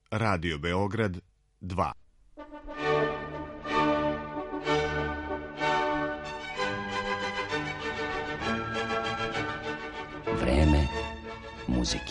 Radio Beograd 2. Vreme muzike.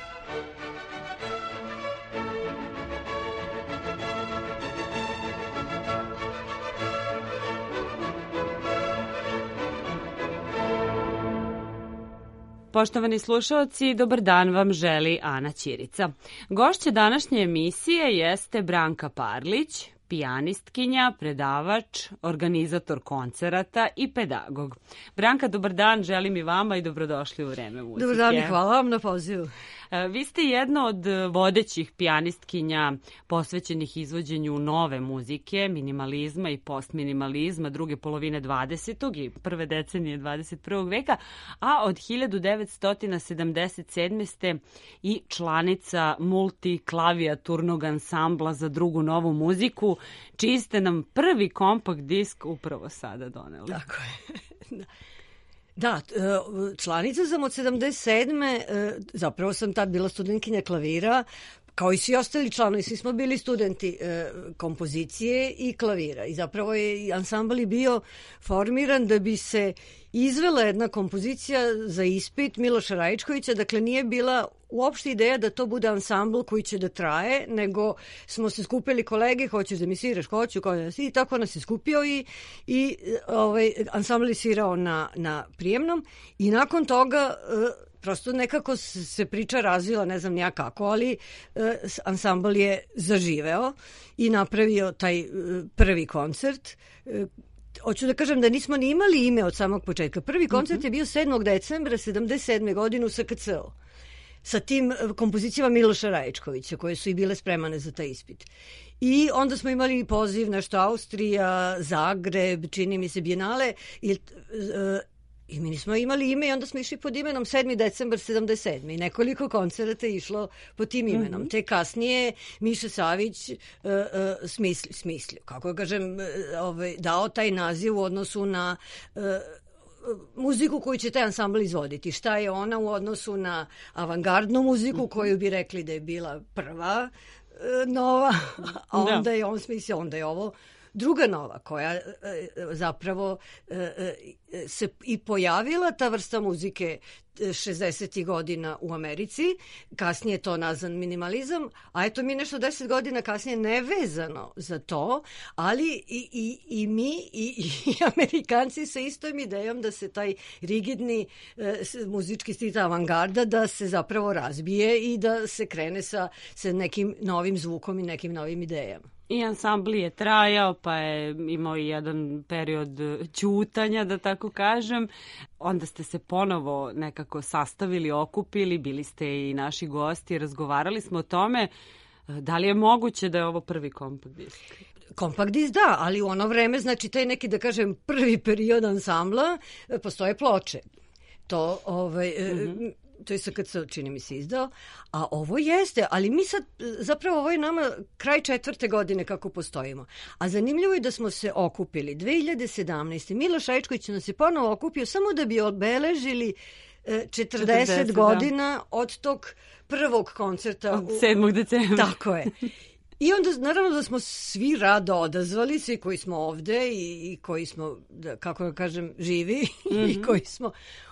Poštovani slušaoci, dobar dan vam želi Ana Ćirica. Gošća današnje emisije jeste Branka Parlić, pijanistkinja, predavač, organizator koncerata i pedagog. Branka, dobar dan, želim i vama i dobrodošli u Vreme muzike. Dobar dan i hvala vam na pozivu. Vi ste jedna od vodećih pijanistkinja posvećenih izvođenju nove muzike, minimalizma i postminimalizma druge polovine 20. i prve decenije 21. veka, a od 1977. ste i članica multiklavijaturnog ansambla za drugu novu muziku, čiji ste nam prvi kompakt disk upravo sada doneli. Tako je. Da, članica sam od 77. Zapravo sam tad bila studentkinja klavira, kao i svi ostali članovi, svi smo bili studenti kompozicije i klavira. I zapravo je ansambl bio formiran da bi se izvela jedna kompozicija za ispit Miloša Rajičkovića. Dakle, nije bila uopšte ideja da to bude ansambl koji će da traje, nego smo se skupili kolege, hoćeš da mi sviraš, hoću, i tako nas je skupio i ansambl je svirao na prijemnom i nakon toga prosto nekako se priča razvila, ne znam nija kako, ali ansambl je zaživeo i napravio taj prvi koncert. Hoću da kažem da nismo ni imali ime od samog početka. Prvi koncert je bio 7. decembra 77. godine u SKC-u sa tim kompozicijama Miloša Rajičkovića, koje su i bile spremane za taj ispit. I onda smo imali poziv nešto Austrija, Zagreb, čini mi se Bijenale, i mi nismo imali ime i onda smo išli pod imenom 7. decembar 77. I nekoliko koncerata je išlo pod tim imenom. Te kasnije Miša Savić smislio, kako kažem, dao taj naziv u odnosu na muziku koju će taj ansambl izvoditi. Šta je ona u odnosu na avangardnu muziku koju bi rekli da je bila prva nova, a onda je on smislio, onda je ovo druga nova koja zapravo se i pojavila ta vrsta muzike 60. godina u Americi, kasnije je to nazvan minimalizam, a eto mi nešto 10 godina kasnije nevezano za to, ali i mi i Amerikanci sa istom idejom da se taj rigidni muzički stil avangarda da se zapravo razbije i da se krene sa nekim novim zvukom i nekim novim idejama. I ansambl je trajao, pa je imao i jedan period ćutanja, da tako kažem. Onda ste se ponovo nekako sastavili, okupili, bili ste i naši gosti, razgovarali smo o tome. Da li je moguće da je ovo prvi kompakt disk? Kompakt disk da, ali u ono vreme, znači taj neki, da kažem, prvi period ansambla, postoje ploče. To to je SKC, čini mi se, izdao, a ovo jeste, ali mi sad, zapravo ovo je nama kraj 4. godine kako postojimo. A zanimljivo je da smo se okupili 2017. Miloš Rajičković nas je ponovo okupio samo da bi obeležili 40 godina od tog prvog koncerta. Od 7. decembra. Tako je. I onda, naravno da smo svi rado odazvali, svi koji smo ovde i koji smo, kako da kažem, živi i koji smo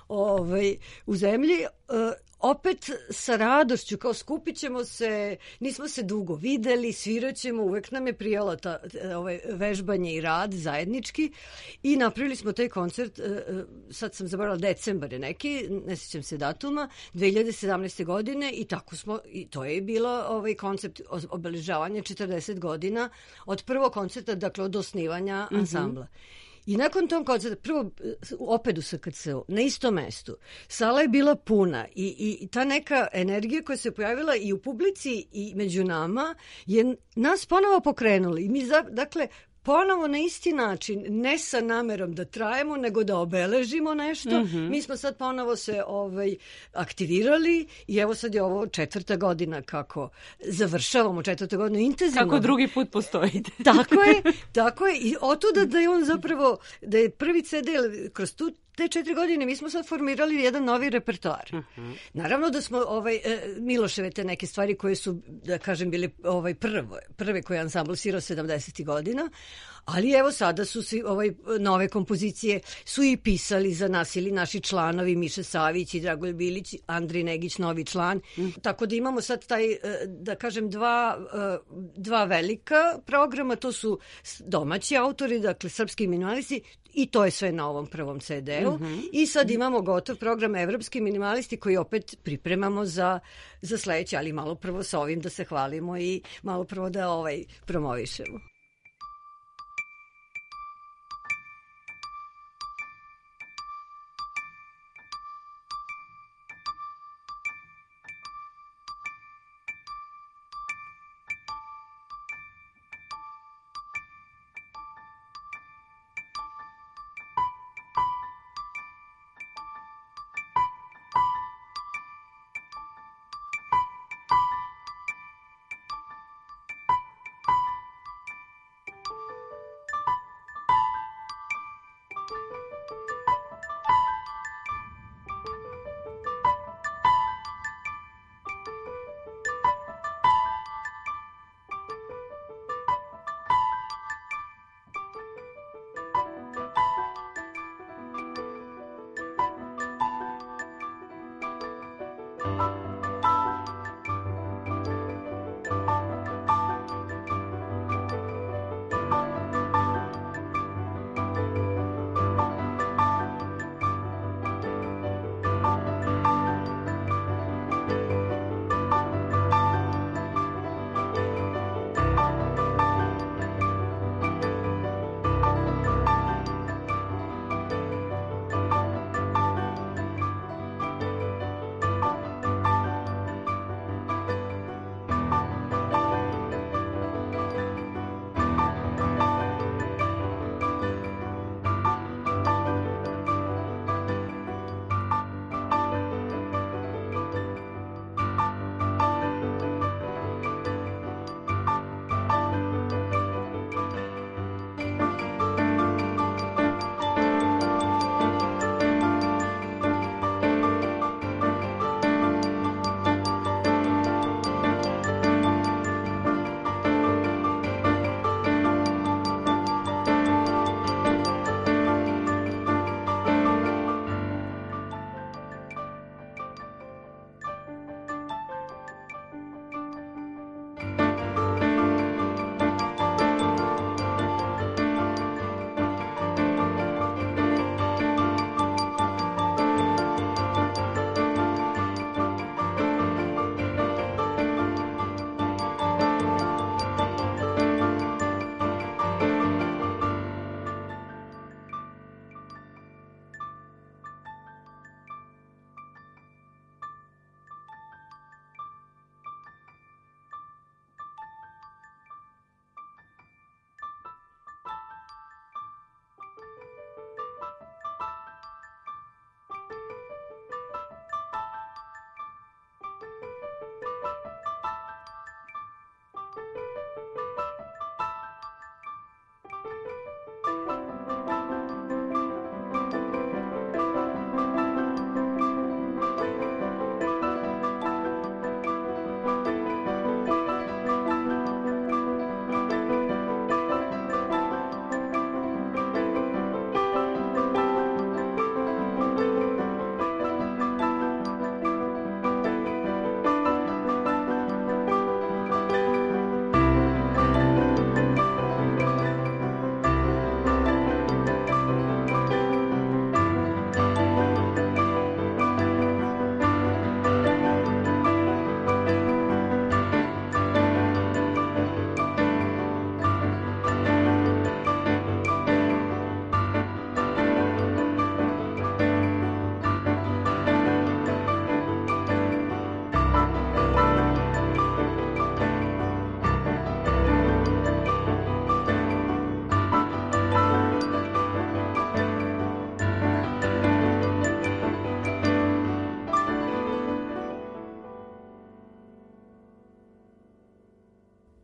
u zemlji, opet sa radošću, kao skupit ćemo se, nismo se dugo videli, svirat ćemo, uvek nam je prijalo vežbanje i rad zajednički i napravili smo taj koncert, sad sam zaboravila, decembar je neki, ne sjećam se datuma, 2017. godine i tako smo, i to je bilo koncept obeležavanja 40 godina od prvog koncerta, dakle od osnivanja ansambla. I nakon tom koncerta, prvo opet u SKC-u, na istom mestu, sala je bila puna i ta neka energija koja se pojavila i u publici i među nama je nas ponovo pokrenula. I mi, dakle, ponovo na isti način, ne sa namerom da trajemo, nego da obeležimo nešto. Mi smo sad ponovo se aktivirali i evo sad je ovo 4. godina kako završavamo 4. godinu intenzivno. Kako drugi put postojite. Tako je. I otuda da je on zapravo, da je prvi CD kroz tu te 4 godine mi smo sad formirali jedan novi repertoar. Naravno da smo Miloševe te neke stvari koje su, da kažem, bile prve koje je ansambl svirao 70. godina, ali evo sada su svi nove kompozicije su i pisali za nas ili naši članovi Miša Savić i Dragoljub Bilić, Andrej Negić, novi član. Tako da imamo sad taj, da kažem, dva velika programa, to su domaći autori, dakle srpski minimalisti, i to je sve na ovom prvom CD-u. I sad imamo gotov program Evropski minimalisti koji opet pripremamo za sledeće, ali malo prvo sa ovim da se hvalimo i malo prvo da promovišemo.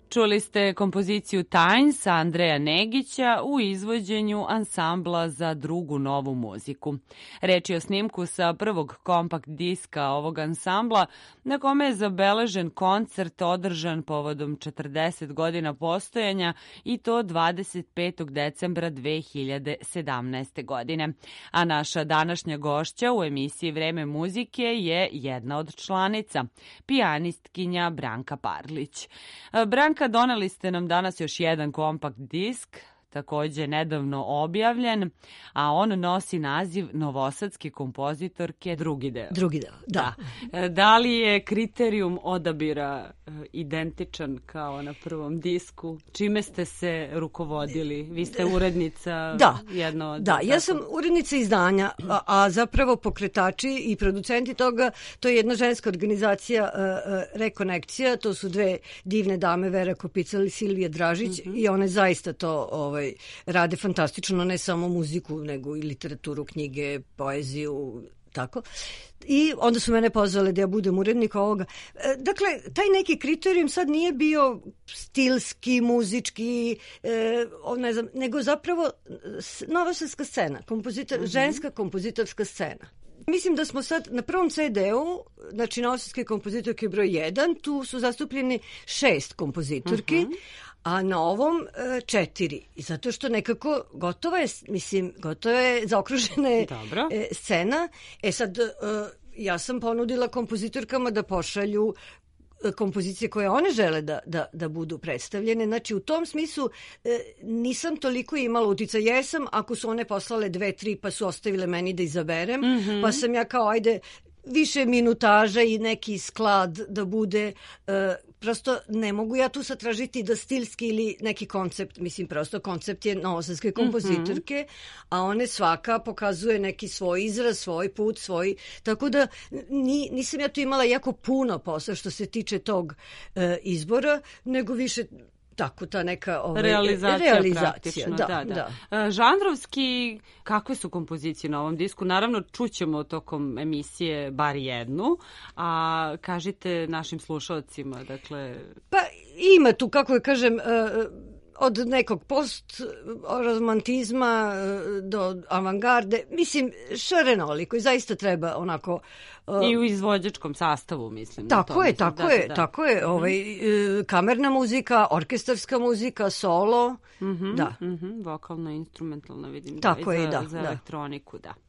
Čuli ste kompoziciju Tajns Andreja Negića u izvođenju ansambla za drugu novu muziku. Reč je o snimku sa prvog kompakt diska ovog ansambla na kome je zabeležen koncert održan povodom 40 godina postojanja i to 25. decembra 2017. godine. A naša današnja gošća u emisiji Vreme muzike je jedna od članica, pijanistkinja Branka Parlić. Branka, doneli ste nam danas još jedan kompakt disk, takođe nedavno objavljen, a on nosi naziv novosadske kompozitorke drugi deo. Drugi deo, da. Da li je kriterijum odabira identičan kao na prvom disku? Čime ste se rukovodili? Vi ste urednica jedno od... Da, ja sam urednica izdanja, a zapravo pokretači i producenti toga, to je jedna ženska organizacija Rekonekcija, to su dve divne dame, Vera Kopical i Silvija Dražić, i one zaista to rade fantastično, ne samo muziku, nego i literaturu, knjige, poeziju, tako. I onda su mene pozvale da ja budem urednik ovoga. Dakle, taj neki kriterijum sad nije bio stilski, muzički, ne znam, nego zapravo novosadska scena, ženska kompozitorska scena. Mislim da smo sad na prvom CD-u, znači novosadske kompozitorke broj 1, tu su zastupljeni 6 kompozitorki, a na ovom 4. Zato što nekako gotova je zaokružena je scena. Sad, ja sam ponudila kompozitorkama da pošalju kompozicije koje one žele da budu predstavljene. Znači, u tom smislu nisam toliko imala utica. Jesam, ako su one poslale 2-3 pa su ostavile meni da izaberem, pa sam ja kao, ajde, više minutaža i neki sklad da bude, prosto ne mogu ja tu sad tražiti da stilski ili neki koncept, mislim prosto koncept je novosadske kompozitorke, a one svaka pokazuje neki svoj izraz, svoj put, tako da nisam ja tu imala jako puno posla što se tiče tog izbora, nego više tako ta neka realizacija praktično. Da. Žanrovski, kakve su kompozicije na ovom disku? Naravno, čućemo tokom emisije bar jednu, a kažite našim slušalcima, dakle... Pa ima tu, kako je kažem, od nekog post-romantizma do avangarde, mislim, šarenoliko i zaista treba onako... I u izvođačkom sastavu, mislim. Tako je. Kamerna muzika, orkestarska muzika, solo, da. Vokalno, instrumentalno, vidim. Tako je, da. Za elektroniku, da.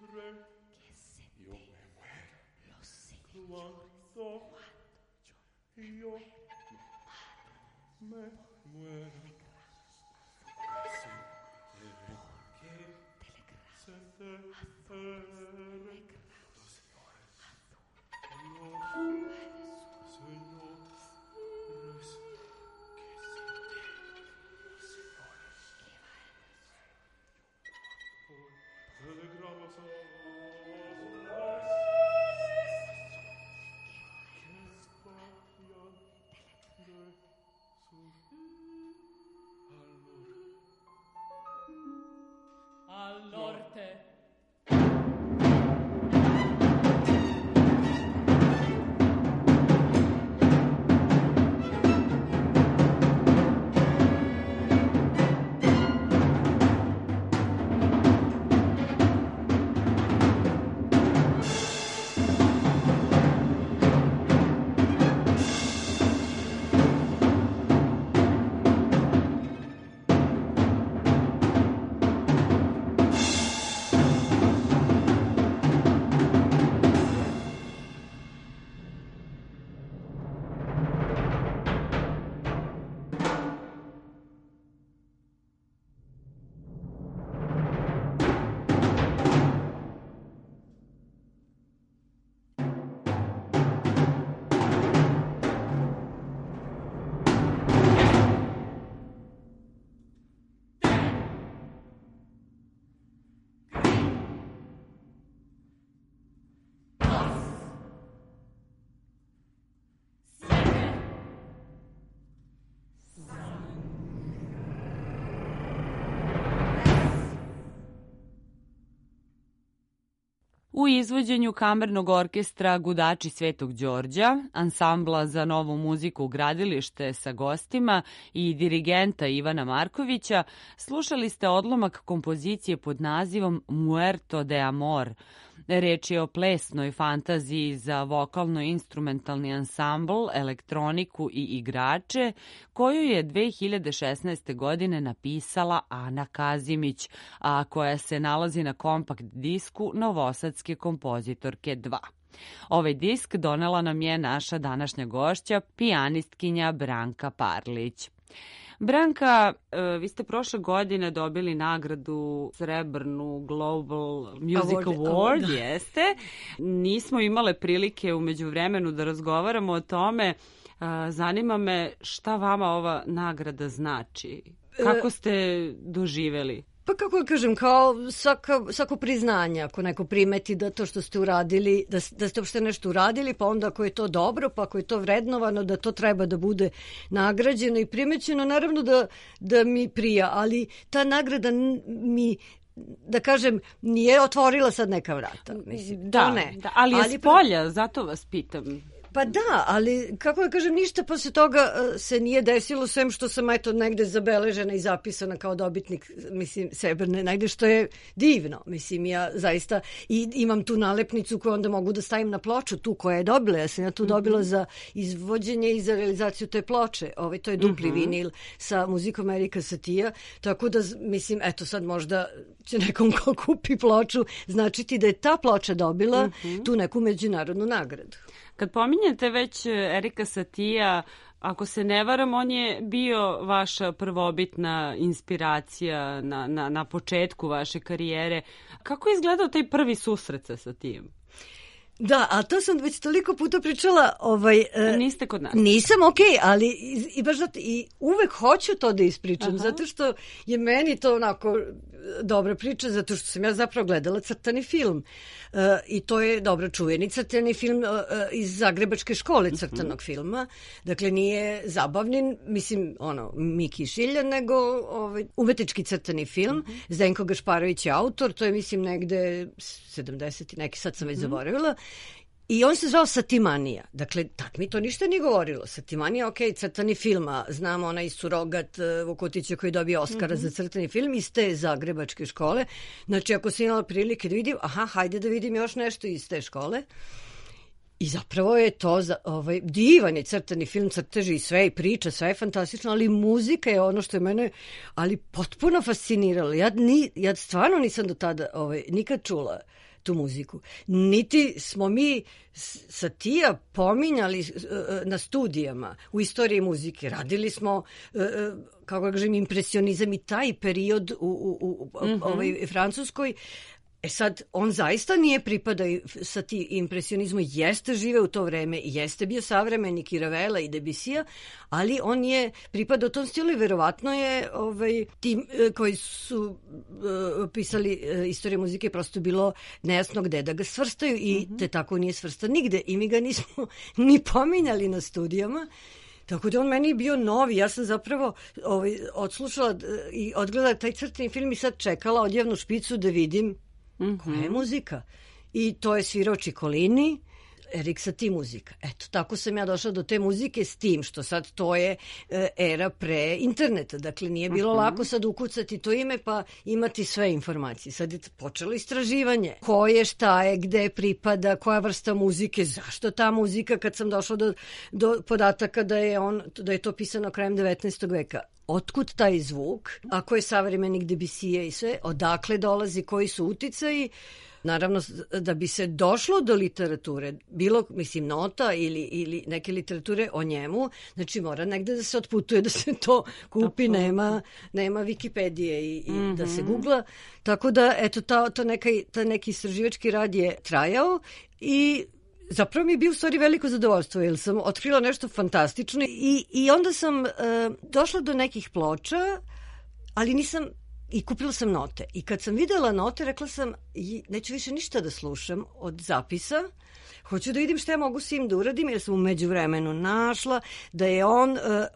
U izvođenju kamernog orkestra Gudači Svetog Đorđa, ansambla za novu muziku Gradilište sa gostima i dirigenta Ivana Markovića, slušali ste odlomak kompozicije pod nazivom Muerto de Amor. Reč je o plesnoj fantaziji za vokalno-instrumentalni ansambl, elektroniku i igrače, koju je 2016. godine napisala Ana Kazimić, a koja se nalazi na kompakt disku Novosadske kompozitorke 2. Ovaj disk donela nam je naša današnja gošća, pijanistkinja Branka Parlić. Branka, vi ste prošle godine dobili nagradu srebrnu Global Music Award, jeste. Nismo imale prilike u međuvremenu da razgovaramo o tome. Zanima me šta vama ova nagrada znači? Kako ste doživeli? Pa kako da kažem, kao svako priznanje, ako neko primeti da to što ste uradili, da ste uopšte nešto uradili, pa onda ako je to dobro, pa ako je to vrednovano, da to treba da bude nagrađeno i primećeno, naravno da mi prija, ali ta nagrada mi, da kažem, nije otvorila sad neka vrata. Mislim, da, to ne. Da, ali je s polja, zato vas pitam. Pa da, ali kako da kažem, ništa posle toga se nije desilo, sem što sam eto negde zabeležena i zapisana kao dobitnik, mislim, srebrne, negde, što je divno. Mislim, ja zaista i imam tu nalepnicu koju onda mogu da stavim na ploču, tu koja je dobila. Ja sam ja tu dobila za izvođenje i za realizaciju te ploče. To je dupli vinil sa muzikom Erika Satija, tako da, mislim, eto sad možda će nekom ko kupi ploču značiti da je ta ploča dobila tu neku međunarodnu nagradu. Kad pominjete već Erika Satija, ako se ne varam, on je bio vaša prvobitna inspiracija na početku vaše karijere. Kako je izgledao taj prvi susret sa Satijem? Da, a to sam već toliko puta pričala. Niste kod nas. Nisam, ali i baš i uvek hoću to da ispričam, zato što je meni to onako dobra priča, zato što sam ja zapravo gledala crtani film. I to je dobro čuveni crtani film iz Zagrebačke škole crtanog filma. Dakle, nije zabavni, mislim, Miki Šilja, nego umetnički crtani film. Zdenko Gašparović je autor, to je, mislim, negde 70. neki, sad sam već zaboravila. I on se zvao Satimanija. Dakle, tak mi to ništa nije govorilo. Satimanija, crtani film, a znamo onaj surogat Vukutića koji dobio Oskara za crtani film iz te Zagrebačke škole. Znači, ako sam imala prilike da vidim, hajde da vidim još nešto iz te škole. I zapravo je to divan je crtani film, crteži i sve i priča, sve je fantastično, ali muzika je ono što je mene potpuno fasciniralo. Ja stvarno nisam do tada nikad čula tu muziku. Niti smo mi Satija pominjali na studijama u istoriji muzike. Radili smo, kako ga kažem, impresionizam i taj period u Francuskoj. Sad, on zaista nije pripadao sa ti impresionizmu, jeste žive u to vreme, jeste bio savremenik i Ravela i Debussyja, ali on je pripadao tom stilu i verovatno je ti koji su pisali istoriju muzike prosto bilo nejasno gde da ga svrstaju i te tako nije svrstan nigde i mi ga nismo ni pominjali na studijama. Tako da on meni bio novi, ja sam zapravo odslušala i odgledala taj crteni film i sad čekala odjavnu špicu da vidim koja je muzika. I to je svirao Ciccolini, Erik Satie muzika. Eto, tako sam ja došla do te muzike s tim što sad to je era pre interneta. Dakle, nije bilo lako sad ukucati to ime pa imati sve informacije. Sad je počelo istraživanje. Ko je, šta je, gde pripada, koja vrsta muzike, zašto ta muzika, kad sam došla do podataka da je to pisano krajem 19. veka. Otkud taj zvuk, ako je savremenik Debussyja i sve, odakle dolazi, koji su uticaji. Naravno, da bi se došlo do literature, bilo, mislim, nota ili neke literature o njemu, znači mora negde da se otputuje, da se to kupi, nema Wikipedije i da se googla. Tako da, eto, ta neki istraživački rad je trajao i zapravo mi je bio u stvari veliko zadovoljstvo, jer sam otkrila nešto fantastično i onda sam došla do nekih ploča, ali nisam, i kupila sam note. I kad sam videla note, rekla sam, neću više ništa da slušam od zapisa, hoću da vidim šta ja mogu s njim da uradim, jer sam u međuvremenu našla da je on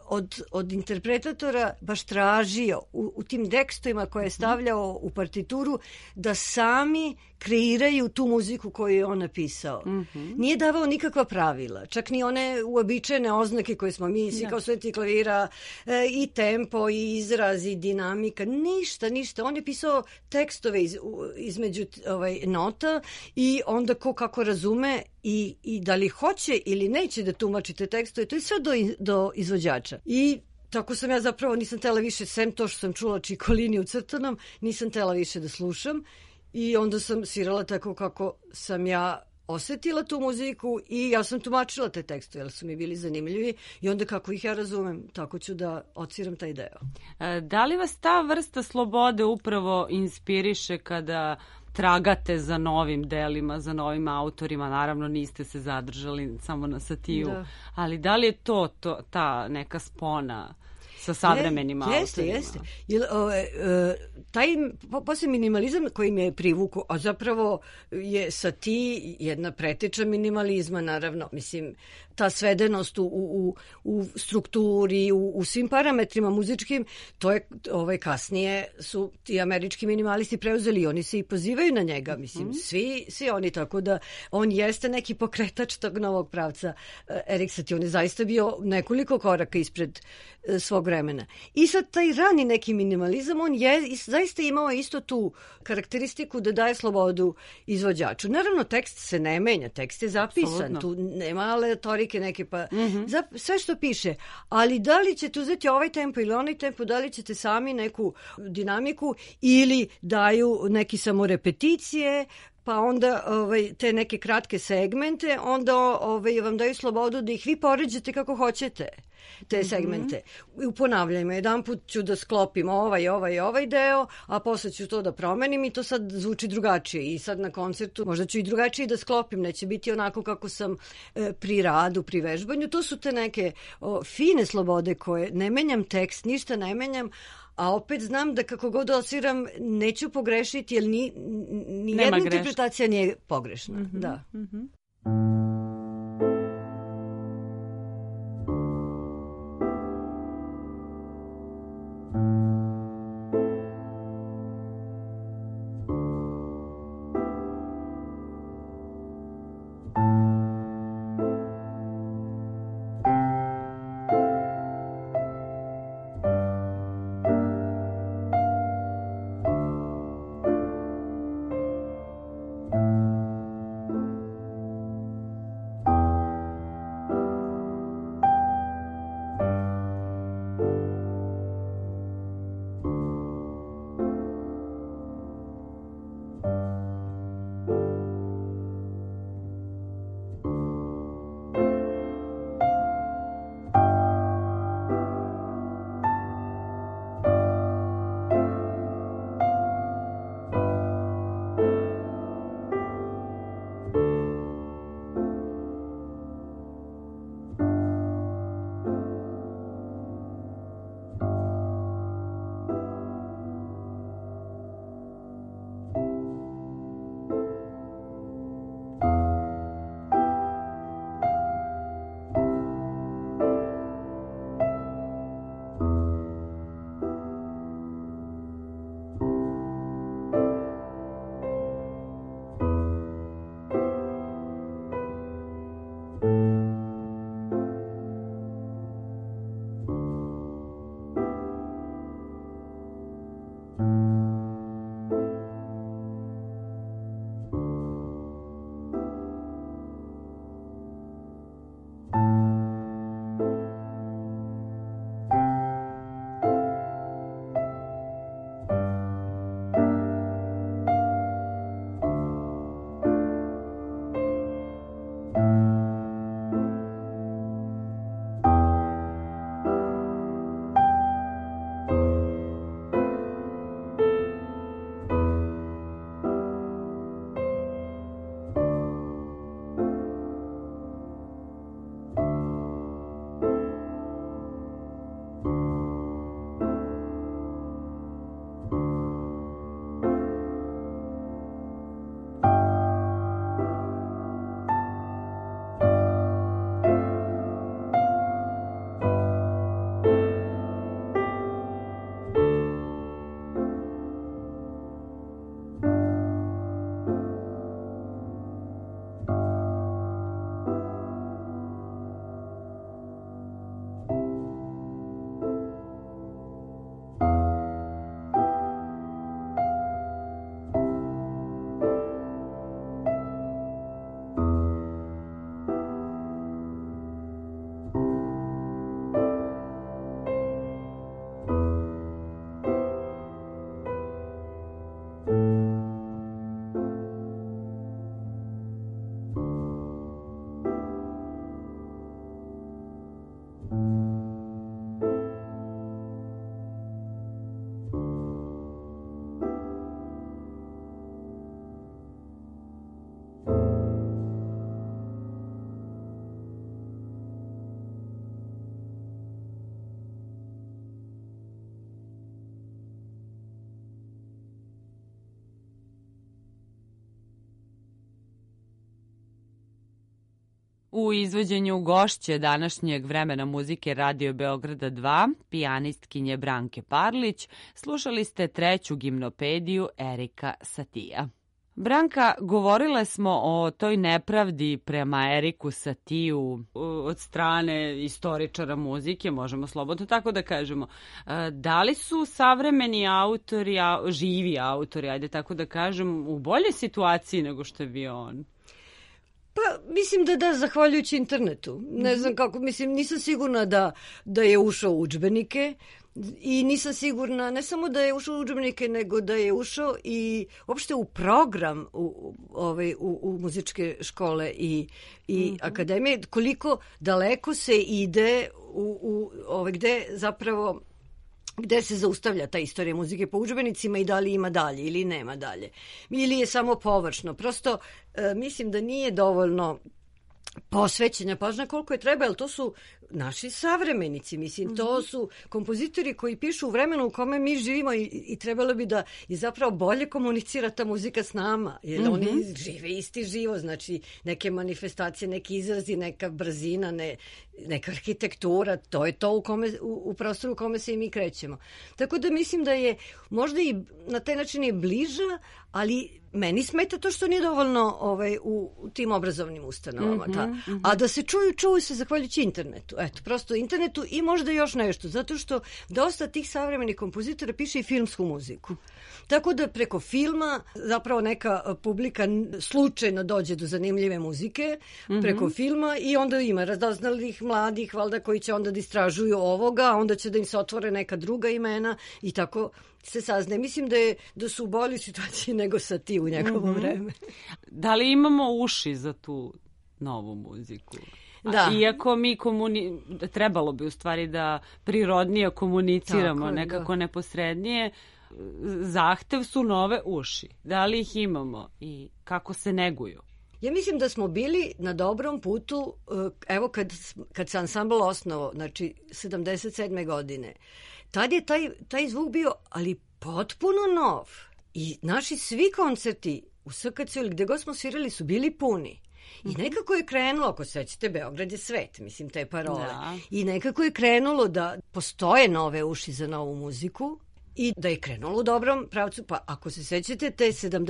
od interpretatora baš tražio u tim tekstovima koje je stavljao u partituru da sami kreiraju tu muziku koju je on napisao. Nije davao nikakva pravila, čak ni one uobičajene oznake koje smo mi svi kao studenti klavira, i tempo, i izraz, i dinamika, ništa. On je pisao tekstove između nota i onda ko kako razume i da li hoće ili neće da tumačite tekstove, to je sve do izvođača. I tako sam ja zapravo nisam tela više, sem to što sam čula Ciccolini u crtanom, nisam tela više da slušam i onda sam svirala tako kako sam ja osetila tu muziku i ja sam tumačila te tekstove, jer su mi bili zanimljivi i onda kako ih ja razumem, tako ću da odsviram taj deo. Da li vas ta vrsta slobode upravo inspiriše kada tragate za novim delima, za novim autorima? Naravno niste se zadržali samo na Satiju, ali da li je to ta neka spona sa savremenim autorima? Jeste. Taj poslije minimalizam koji me je privukao, a zapravo je Satie jedna preteča minimalizma, naravno. Mislim, ta svedenost u strukturi, u svim parametrima muzičkim, to je kasnije su ti američki minimalisti preuzeli i oni se i pozivaju na njega. Mislim, svi oni, tako da on jeste neki pokretač tog novog pravca. Erik Satie, on je zaista bio nekoliko koraka ispred svog vremena. I sad taj rani neki minimalizam, on je zaista imao isto tu karakteristiku da daje slobodu izvođaču. Naravno, tekst se ne menja, tekst je zapisan, absolutno. Tu nema aleatorike neke, pa sve što piše, ali da li ćete uzeti ovaj tempo ili onaj tempo, da li ćete sami neku dinamiku ili daju neki samo repeticije, pa onda te neke kratke segmente, onda vam daju slobodu da ih vi poređate kako hoćete, te segmente. U ponavljanjima, jedan put ću da sklopim ovaj deo, a posle ću to da promenim i to sad zvuči drugačije. I sad na koncertu možda ću i drugačije da sklopim, neće biti onako kako sam pri radu, pri vežbanju. To su te neke fine slobode koje ne menjam tekst, ništa ne menjam, a opet znam da kako god osviram neću pogrešiti, jer ni jedna interpretacija nije pogrešna. Da. U izvođenju gošće današnjeg vremena muzike Radio Beograda 2, pijanistkinje Branke Parlić, slušali ste treću gimnopediju Erika Satija. Branka, govorile smo o toj nepravdi prema Eriku Satiju od strane istoričara muzike, možemo slobodno tako da kažemo. Da li su savremeni autori, živi autori, ajde tako da kažem, u boljoj situaciji nego što je bio on? Pa, mislim da zahvaljujući internetu. Ne znam kako, mislim, nisam sigurna da je ušao u udžbenike i nisam sigurna, ne samo da je ušao u udžbenike, nego da je ušao i uopšte u program u muzičke škole i akademije, koliko daleko se ide gde se zaustavlja ta istorija muzike po udžbenicima i da li ima dalje ili nema dalje. Ili je samo površno. Prosto mislim da nije dovoljno posvećenja pažnja koliko je treba, jer to su naši savremenici, mislim, to su kompozitori koji pišu u vremenu u kome mi živimo i trebalo bi da i zapravo bolje komunicira ta muzika s nama, jer oni žive isti život, znači neke manifestacije, neki izrazi, neka brzina, neka arhitektura, to je to u prostoru u kome se i mi krećemo. Tako da mislim da je možda i na taj način je bliža, ali meni smeta to što nije dovoljno u tim obrazovnim ustanovama. A da se čuju se zahvaljujući internetu. Eto, prosto internetu i možda još nešto, zato što dosta tih savremenih kompozitora piše i filmsku muziku. Tako da preko filma zapravo neka publika slučajno dođe do zanimljive muzike preko filma i onda ima radoznalih mladih, valjda, koji će onda da istražuju ovoga, onda će da im se otvore neka druga imena i tako se saznaje. Mislim da su u boljoj situaciji nego Satie u njegovo vreme. Da li imamo uši za tu novu muziku? Da. Iako mi trebalo bi u stvari da prirodnije komuniciramo, tako, nekako neposrednije, zahtev su nove uši. Da li ih imamo i kako se neguju? Ja mislim da smo bili na dobrom putu, evo kad se ansambl osnovao, znači 77. godine, tad je taj zvuk bio, ali potpuno nov. I naši svi koncerti u SKC ili gde god smo svirali su bili puni. I nekako je krenulo, ako se sećate, Beograd je svet, mislim, te parole. Da. I nekako je krenulo da postoje nove uši za novu muziku i da je krenulo u dobrom pravcu. Pa ako se sećate, te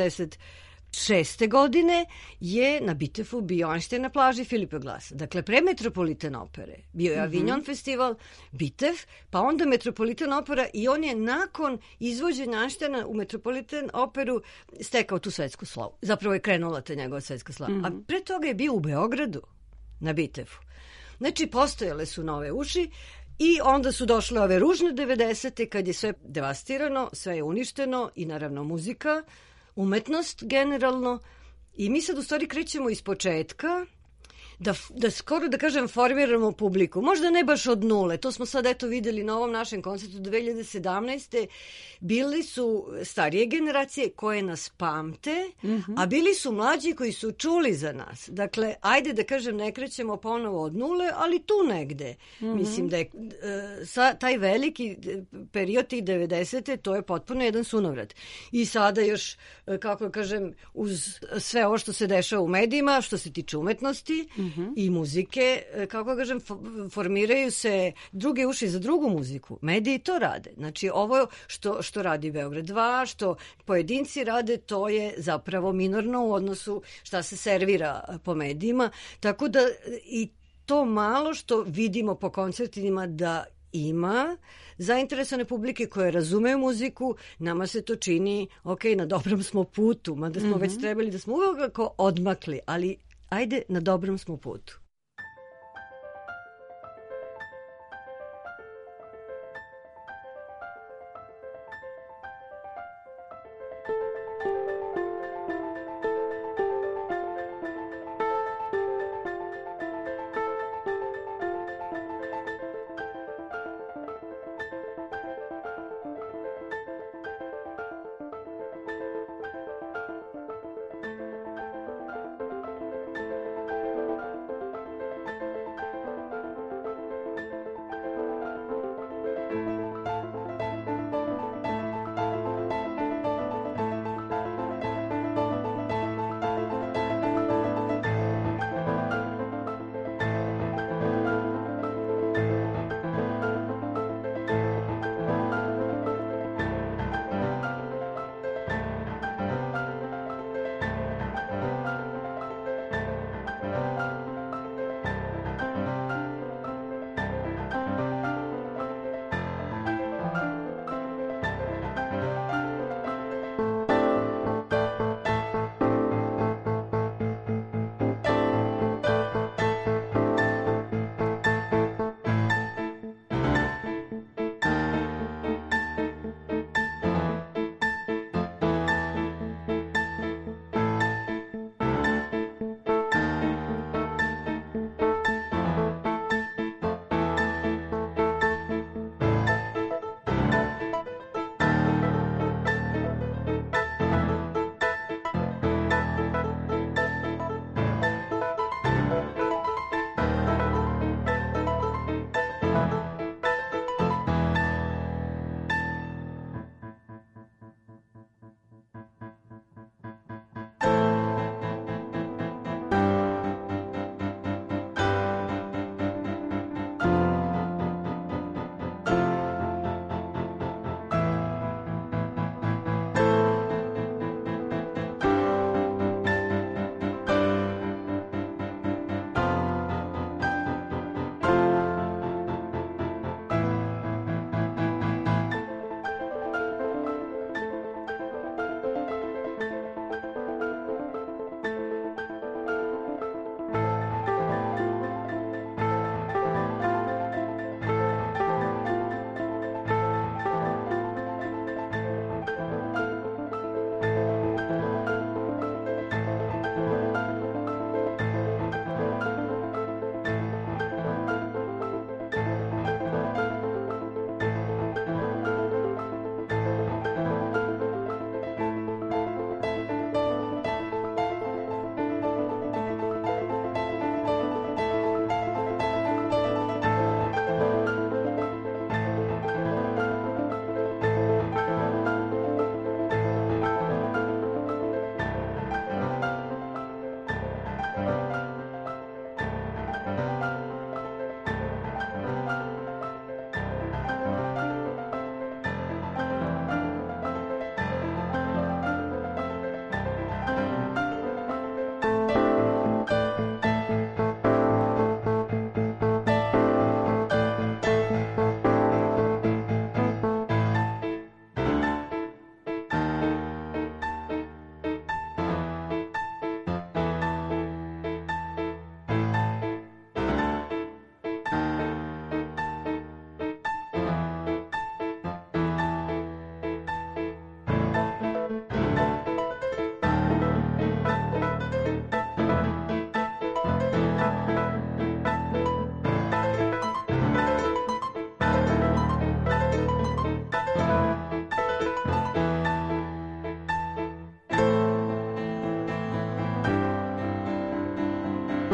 76. godine je na Bitefu bio Einstein na plaži Filipa Glasa. Dakle, pre Metropolitan opere bio je Avignon festival, Bitef, pa onda Metropolitan opera i on je nakon izvođenja Einsteina u Metropolitan operu stekao tu svetsku slavu. Zapravo je krenula ta njegova svetska slava. A pre toga je bio u Beogradu na Bitefu. Znači, postojale su nove uši i onda su došle ove ružne 90. kad je sve devastirano, sve je uništeno i naravno muzika, umetnost generalno. I mi sad u stvari krećemo iz početka da skoro da kažem formiramo publiku. Možda ne baš od nule, to smo sad eto videli na ovom našem koncertu 2017. Bili su starije generacije koje nas pamte, a bili su mlađi koji su čuli za nas. Dakle, ajde da kažem ne krećemo ponovo od nule, ali tu negde. Mislim da je taj veliki period tih 90. to je potpuno jedan sunovrat. I sada još, kako kažem, uz sve ovo što se dešava u medijima, što se tiče umetnosti, i muzike, kako kažem, formiraju se druge uši za drugu muziku. Mediji to rade. Znači, ovo što radi Beograd 2, što pojedinci rade, to je zapravo minorno u odnosu šta se servira po medijima. Tako da i to malo što vidimo po koncertima da ima zainteresovane publike koje razumeju muziku, nama se to čini, ok, na dobrom smo putu, mada smo već trebali da smo uvijek odmakli, ali ajde, na dobrom smo putu.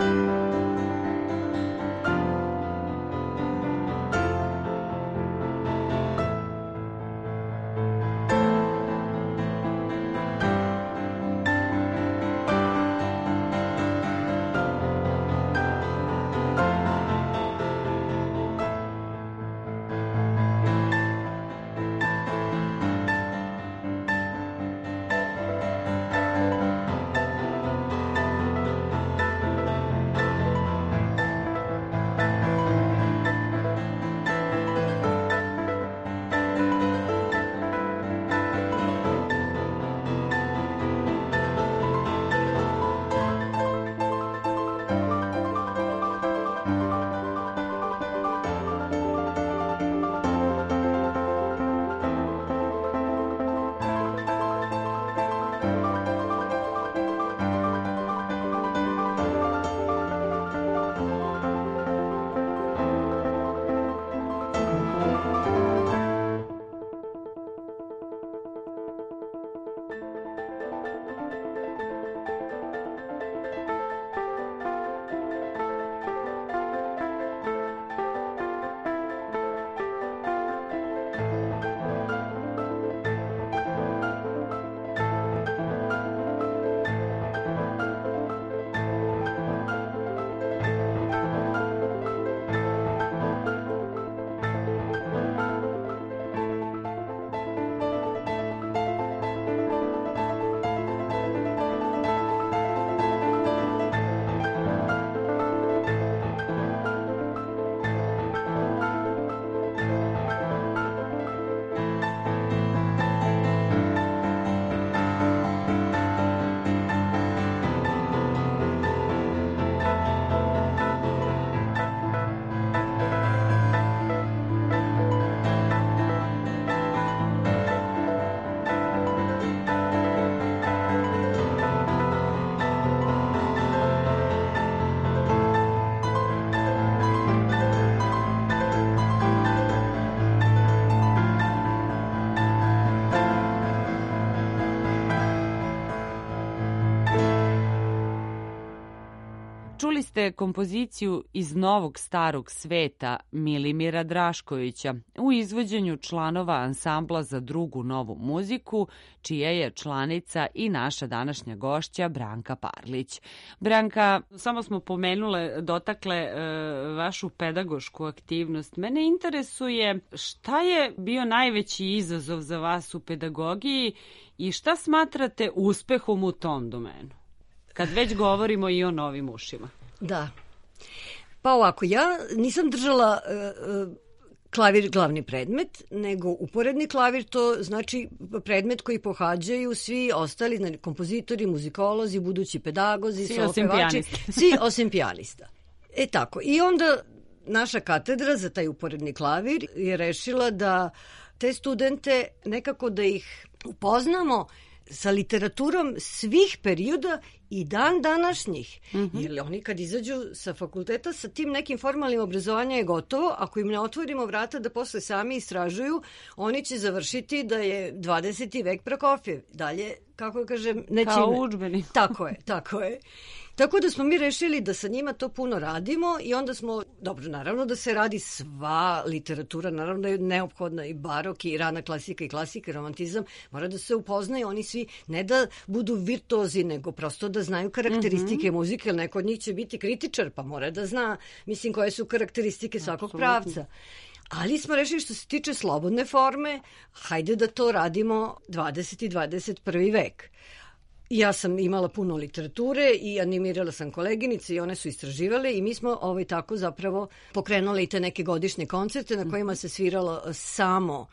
Čuli ste kompoziciju Iz novog starog sveta Milimira Draškovića u izvođenju članova ansambla za drugu novu muziku, čija je članica i naša današnja gošća Branka Parlić. Branka, samo smo dotakle vašu pedagošku aktivnost. Mene interesuje šta je bio najveći izazov za vas u pedagogiji i šta smatrate uspehom u tom domenu? Kad već govorimo i o novim ušima. Da. Pa ovako, ja nisam držala klavir glavni predmet, nego uporedni klavir, to znači predmet koji pohađaju svi ostali, znači kompozitori, muzikolozi, budući pedagozi, solfevači, svi osim pijanista. Tako. I onda naša katedra za taj uporedni klavir je rešila da te studente nekako da ih upoznamo sa literaturom svih perioda i dan današnjih. Jer oni kad izađu sa fakulteta sa tim nekim formalnim obrazovanjem je gotovo. Ako im ne otvorimo vrata da posle sami istražuju, oni će završiti da je 20. vek Prokofjev. Dalje, kako kažem, neće... Kao udžbenik. Tako je. Tako da smo mi rešili da sa njima to puno radimo i onda smo, dobro, naravno da se radi sva literatura, naravno da je neophodna i barok i rana klasika i klasika, romantizam, mora da se upoznaju oni svi, ne da budu virtuozi, nego prosto da znaju karakteristike muzike, jer neko od njih će biti kritičar, pa mora da zna, mislim, koje su karakteristike svakog pravca. Ali smo rešili što se tiče slobodne forme, hajde da to radimo 20. i 21. vek. Ja sam imala puno literature i animirala sam koleginice i one su istraživale i mi smo tako zapravo pokrenuli te neke godišnje koncerte na kojima se sviralo samo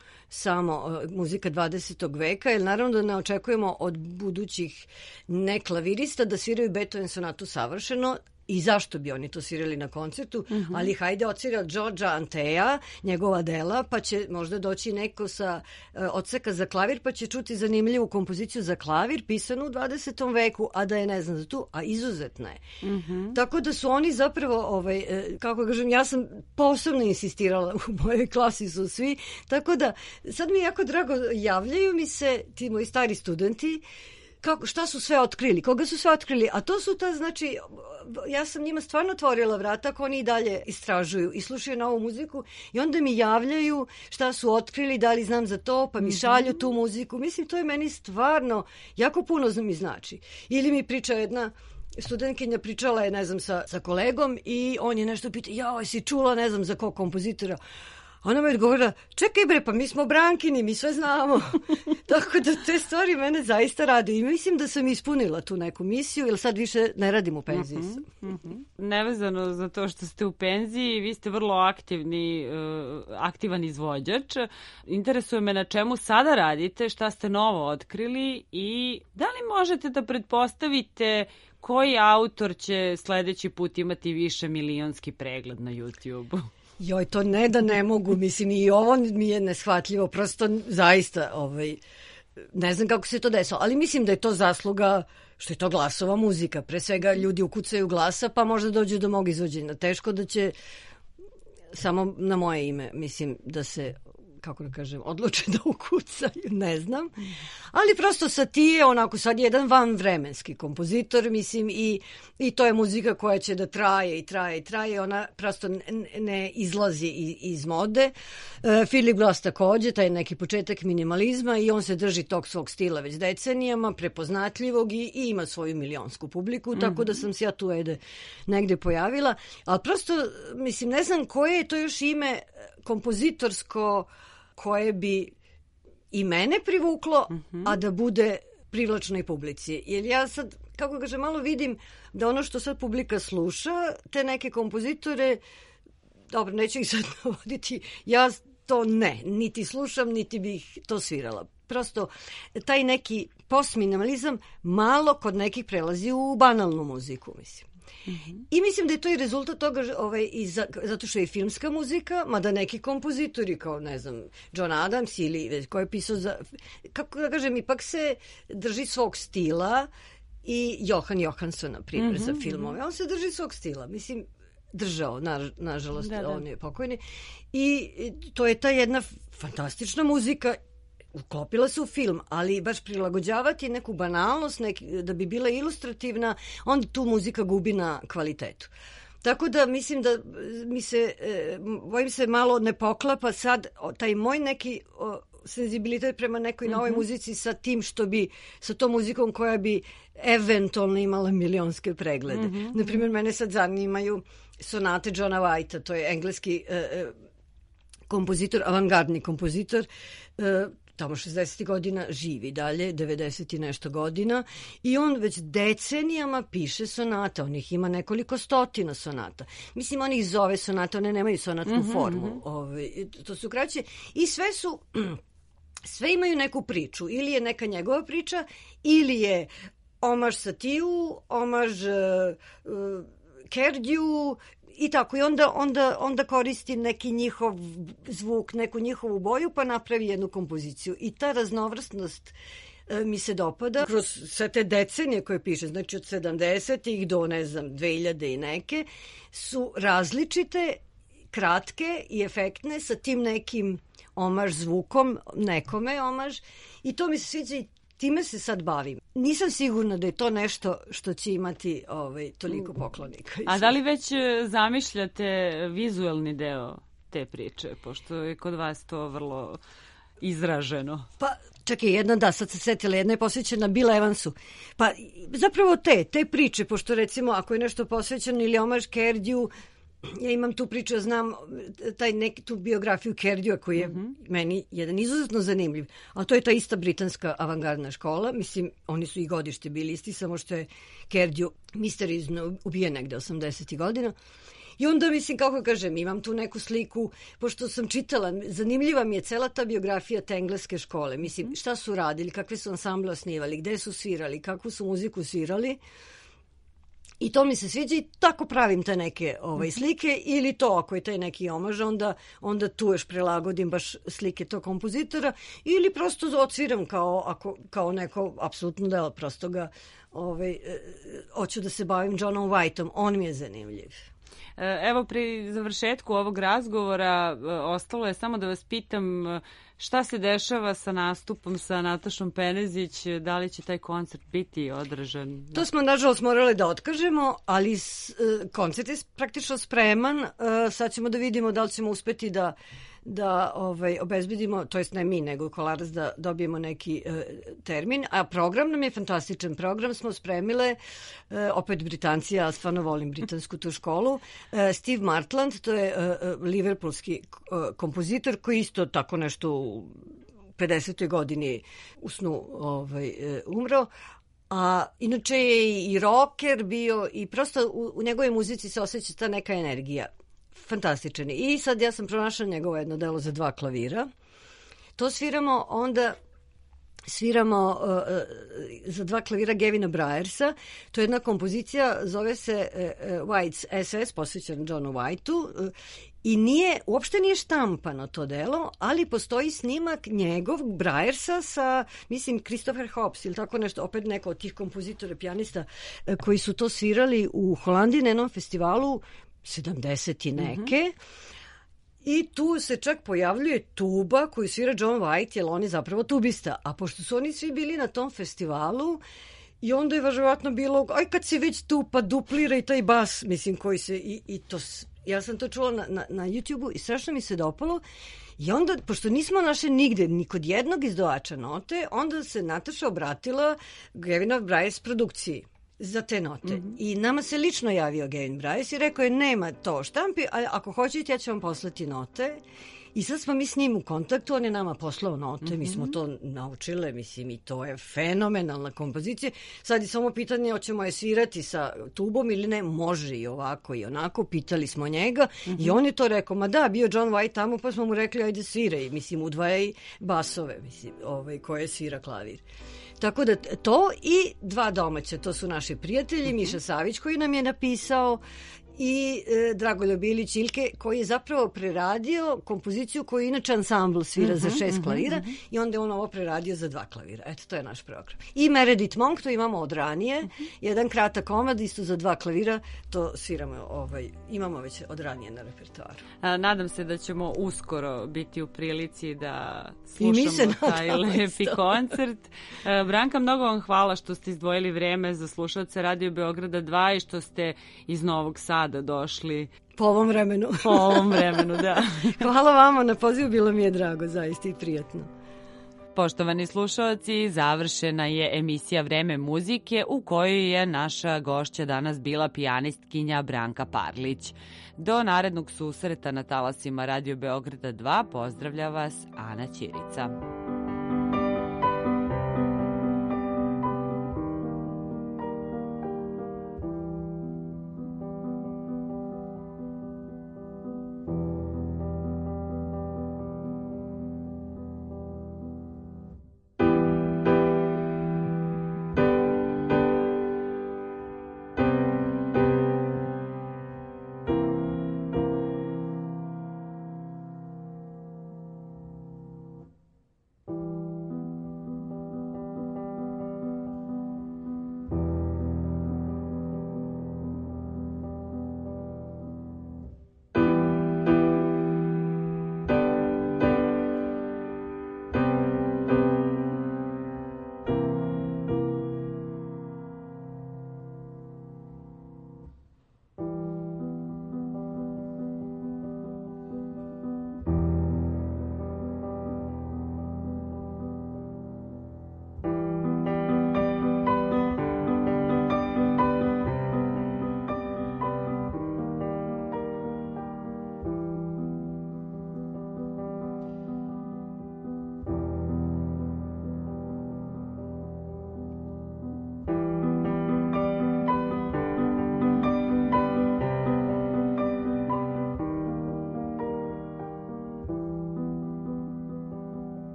muzika 20. veka, jer naravno da ne očekujemo od budućih neklavirista da sviraju Beethoven sonatu savršeno. I zašto bi oni to svirali na koncertu, ali hajde odsvira Đorđa Anteja, njegova dela, pa će možda doći neko sa odseka za klavir, pa će čuti zanimljivu kompoziciju za klavir, pisanu u 20. veku, a da je ne znam za tu, a izuzetna je. Tako da su oni zapravo, kako kažem, ja sam posebno insistirala, u mojoj klasi su svi, tako da sad mi je jako drago, javljaju mi se ti moji stari studenti, šta su sve otkrili, koga su sve otkrili, a to su znači, ja sam njima stvarno otvorila vrata, ako oni i dalje istražuju i slušaju novu muziku i onda mi javljaju šta su otkrili, da li znam za to, pa mi šalju tu muziku. Mislim, to je meni stvarno jako puno mi znači. Ili mi priča jedna studentkinja, pričala je, ne znam, sa kolegom i on je nešto pitao, jao, si čula, ne znam, za kog kompozitora? Ona me odgovorila, čekaj bre, pa mi smo Brankini, mi sve znamo. Tako da te stvari mene zaista rade i mislim da sam ispunila tu neku misiju, jer sad više ne radim u penziji. Nevezano za to što ste u penziji, vi ste vrlo aktivan izvođač. Interesuje me na čemu sada radite, šta ste novo otkrili i da li možete da pretpostavite koji autor će sledeći put imati više milionski pregled na YouTube-u? Joj, to ne da ne mogu, mislim, i ovo mi je neshvatljivo, prosto zaista, ne znam kako se to desilo, ali mislim da je to zasluga što je to glasova muzika. Pre svega ljudi ukucaju glasa, pa možda dođe do mog izvođenja. Teško da će samo na moje ime, mislim, da se, kako da kažem, odluče da ukucaju, ne znam. Ali prosto Satie, onako sad je jedan vanvremenski kompozitor, mislim, i to je muzika koja će da traje i traje i traje, ona prosto ne izlazi iz mode. Philip Glass takođe, taj neki početak minimalizma i on se drži tog svog stila već decenijama, prepoznatljivog i ima svoju milionsku publiku, tako da sam se ja tu negde pojavila. Ali prosto, mislim, ne znam koje je to još ime kompozitorsko koje bi i mene privuklo, a da bude privlačno i publici. Jer ja sad, kako kažem, malo vidim da ono što sad publika sluša, te neke kompozitore, dobro, neću ih sad navoditi, ja to niti slušam, niti bih to svirala. Prosto, taj neki postminimalizam malo kod nekih prelazi u banalnu muziku, mislim. I mislim da je to i rezultat toga zato što je filmska muzika, mada neki kompozitori kao, ne znam, John Adams ili ko je pisao za, kako da kažem, ipak se drži svog stila i Johan Johansson, na primjer, za filmove. On se drži svog stila, mislim, držao, nažalost, on je pokojni. I to je ta jedna fantastična muzika, uklopila se u film, ali baš prilagođavati neku banalnost, da bi bila ilustrativna, onda tu muzika gubi na kvalitetu. Tako da mislim da bojim se malo ne poklapa sad taj moj neki senzibilitet prema nekoj novoj muzici sa tim sa tom muzikom koja bi eventualno imala milionske preglede. Naprimjer, mene sad zanimaju sonate Johna Whitea, to je engleski kompozitor, avangardni kompozitor, tamo 60. godina, živi dalje, 90 i nešto godina i on već decenijama piše sonata, on ih ima nekoliko stotina sonata. Mislim, on ih zove sonata, one nemaju sonatnu formu, to su kraće i sve imaju neku priču, ili je neka njegova priča, ili je omaž Satiju, omaž Kerdiju, i tako, i onda koristi neki njihov zvuk, neku njihovu boju, pa napravi jednu kompoziciju. I ta raznovrsnost mi se dopada kroz sve te decenije koje piše, znači od 70-ih do, ne znam, 2000 i neke, su različite, kratke i efektne sa tim nekim omaž zvukom, nekome omaž, i to mi se sviđa i time se sad bavim. Nisam sigurna da je to nešto što će imati toliko poklonika. A da li već zamišljate vizuelni deo te priče, pošto je kod vas to vrlo izraženo? Pa, čekaj, sad se setila, jedna je posvećena Bill Evansu. Pa, zapravo te priče, pošto recimo ako je nešto posvećeno ili omaž Kerdiju, ja imam tu priču, ja znam tu biografiju Kerdija koji je meni jedan izuzetno zanimljiv, a to je ta ista britanska avangardna škola, mislim, oni su i godište bili isti, samo što je Kerdiju misterijno ubijen negde 80. godina. I onda, mislim, kako kažem, imam tu neku sliku, pošto sam čitala, zanimljiva mi je cela ta biografija te engleske škole, mislim, šta su radili, kakve su ansamble osnivali, gde su svirali, kakvu su muziku svirali. I to mi se sviđa i tako pravim te neke slike, ili to ako je taj neki omaž, onda tu još prelagodim baš slike tog kompozitora, ili prosto odsviram kao neko apsolutno delo, prosto ga hoću da se bavim Johnom Whiteom, on mi je zanimljiv. Evo, pri završetku ovog razgovora ostalo je samo da vas pitam Šta se dešava sa nastupom sa Natašom Penezić? Da li će taj koncert biti održan? To smo, nažalost, morali da otkažemo, ali koncert je praktično spreman. Sad ćemo da vidimo da li ćemo uspeti da obezbedimo, to jest ne mi, nego Kolarac, da dobijemo neki termin. A program nam je fantastičan. Program smo spremile, opet Britanci, ja stvarno volim britansku tu školu. Steve Martland, to je liverpoolski kompozitor koji isto tako nešto u 50. godini u snu umro. A inače je i rocker bio i prosto u njegovoj muzici se osjeća ta neka energija. Fantastičan. I sad ja sam pronašla njegovo jedno delo za 2 klavira. To sviramo onda za 2 klavira Gavina Bryarsa. To je jedna kompozicija, zove se White's SS, posvećena Johnu Whiteu. I uopšte nije štampano to delo, ali postoji snimak njegov, Bryarsa, sa, mislim, Christopher Hobbs ili tako nešto, opet neko od tih kompozitora, pijanista koji su to svirali u Holandiji na jednom festivalu 70 i neke. I tu se čak pojavljuje tuba koju svira John White, jer on je zapravo tubista. A pošto su oni svi bili na tom festivalu, i onda je verovatno bilo, aj kad si već tu, pa duplira i taj bas, mislim, koji se, i to, ja sam to čula na YouTube-u i strašno mi se dopalo. I onda, pošto nismo našli nigde, ni kod jednog izdavača note, onda se Nataša obratila Gavina Bryars produkciji za te note. I nama se lično javio Gavin Bryars i rekao je, nema to štampi, ali ako hoćete ja ću vam poslati note. I sad smo mi s njim u kontaktu, on je nama poslao note, mi smo to naučile, mislim, i to je fenomenalna kompozicija. Sad je samo pitanje, hoćemo je svirati sa tubom ili ne, može i ovako i onako, pitali smo njega i on je to rekao, ma da, bio John White tamo, pa smo mu rekli, ajde sviraj, mislim, udvajaj basove, mislim, koje svira klavir. Tako da to i 2 domaće, to su naši prijatelji, Miša Savić koji nam je napisao i Dragoljub Ilić Ilke koji je zapravo preradio kompoziciju koju inače ansambl svira za 6 klavira i onda je on ovo preradio za 2 klavira. Eto, to je naš program. I Meredith Monk, to imamo od ranije, jedan kratak komad isto za 2 klavira, to sviramo, imamo već od ranije na repertoaru. Nadam se da ćemo uskoro biti u prilici da slušamo taj lepi koncert. Branka, mnogo vam hvala što ste izdvojili vreme za slušalce Radio Beograda 2 i što ste iz Novog Sada došli. Po ovom vremenu. Po ovom vremenu, da. Hvala vama na pozivu, bilo mi je drago, zaista i prijatno. Poštovani slušalci, završena je emisija Vreme muzike u kojoj je naša gošća danas bila pijanistkinja Branka Parlić. Do narednog susreta na talasima Radio Beograda 2 pozdravlja vas Ana Ćirica.